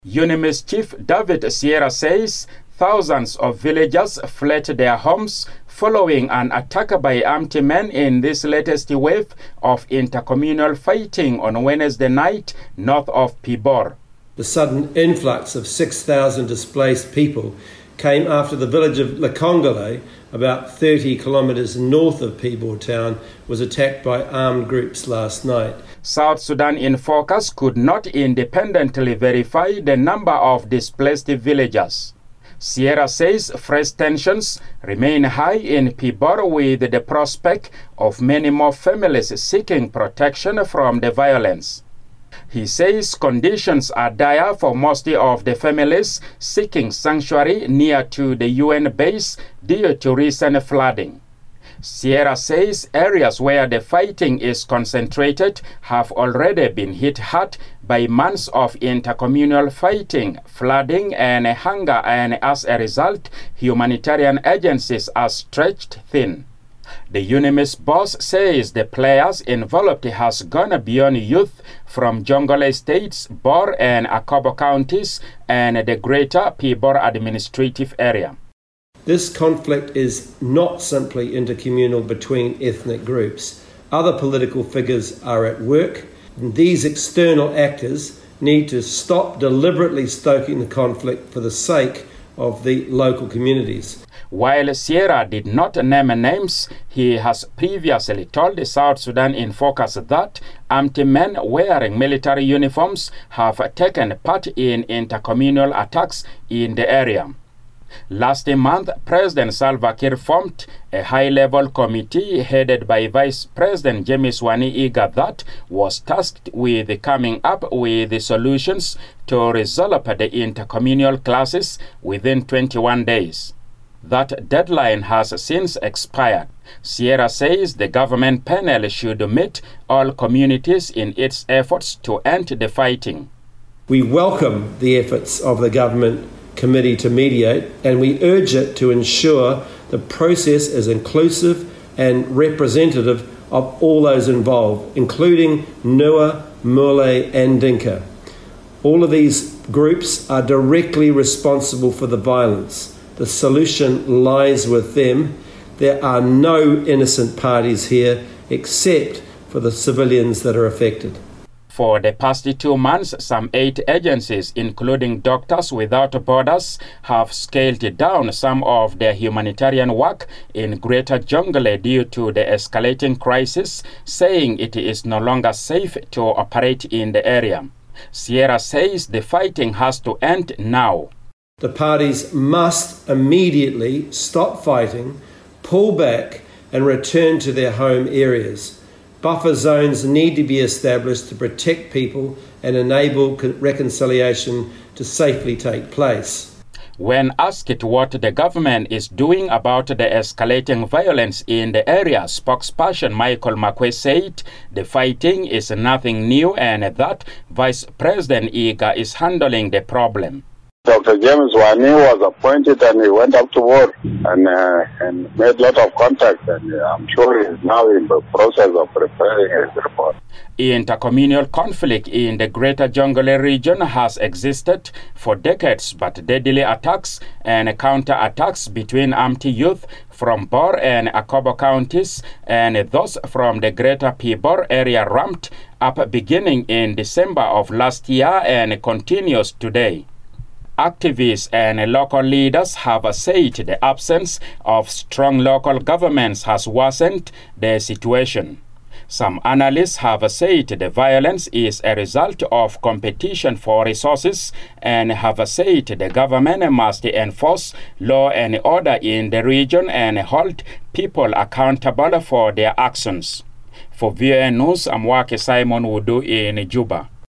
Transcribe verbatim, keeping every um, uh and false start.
UNIMIS Chief David Sierra says thousands of villagers fled their homes following an attack by armed men in this latest wave of intercommunal fighting on Wednesday night north of Pibor. The sudden influx of six thousand displaced people came after the village of Lekongole, about thirty kilometres north of Pibor town, was attacked by armed groups last night. South Sudan in Focus could not independently verify the number of displaced villagers. Sierra says fresh tensions remain high in Pibor, with the prospect of many more families seeking protection from the violence. He says conditions are dire for most of the families seeking sanctuary near to the U N base due to recent flooding. Sierra says areas where the fighting is concentrated have already been hit hard by months of intercommunal fighting, flooding, and hunger, and as a result, humanitarian agencies are stretched thin. The UNIMIS boss says the players involved has gone beyond youth from Jonglei states, Bor and Akobo counties, and the greater Pibor administrative area. This conflict is not simply intercommunal between ethnic groups. Other political figures are at work, and these external actors need to stop deliberately stoking the conflict for the sake of the local communities. While Sierra did not name names, he has previously told South Sudan in Focus that armed men wearing military uniforms have taken part in intercommunal attacks in the area. Last month, President Salva Kiir formed a high-level committee headed by Vice President James Wani Iga that was tasked with coming up with solutions to resolve the intercommunal clashes within twenty-one days. That deadline has since expired. Sierra says the government panel should meet all communities in its efforts to end the fighting. We welcome the efforts of the government committee to mediate, and we urge it to ensure the process is inclusive and representative of all those involved, including Nua, Mule, and Dinka. All of these groups are directly responsible for the violence. The solution lies with them. There are no innocent parties here except for the civilians that are affected. For the past two months, some eight agencies, including Doctors Without Borders, have scaled down some of their humanitarian work in Greater Jonglei due to the escalating crisis, saying it is no longer safe to operate in the area. Sierra says the fighting has to end now. The parties must immediately stop fighting, pull back, and return to their home areas. Buffer zones need to be established to protect people and enable reconciliation to safely take place. When asked what the government is doing about the escalating violence in the area, spokesperson Michael Makwe said the fighting is nothing new and that Vice President Iga is handling the problem. Doctor James Wani was appointed and he went up to work and, uh, and made a lot of contacts, and uh, I'm sure he is now in the process of preparing his report. Intercommunal conflict in the Greater Jonglei region has existed for decades, but deadly attacks and counter-attacks between armed youth from Bor and Akobo counties and those from the Greater Pibor area ramped up beginning in December of last year and continues today. Activists and local leaders have said the absence of strong local governments has worsened the situation. Some analysts have said the violence is a result of competition for resources and have said the government must enforce law and order in the region and hold people accountable for their actions. For V O A News, I'm Wake Simon Wudu in Juba.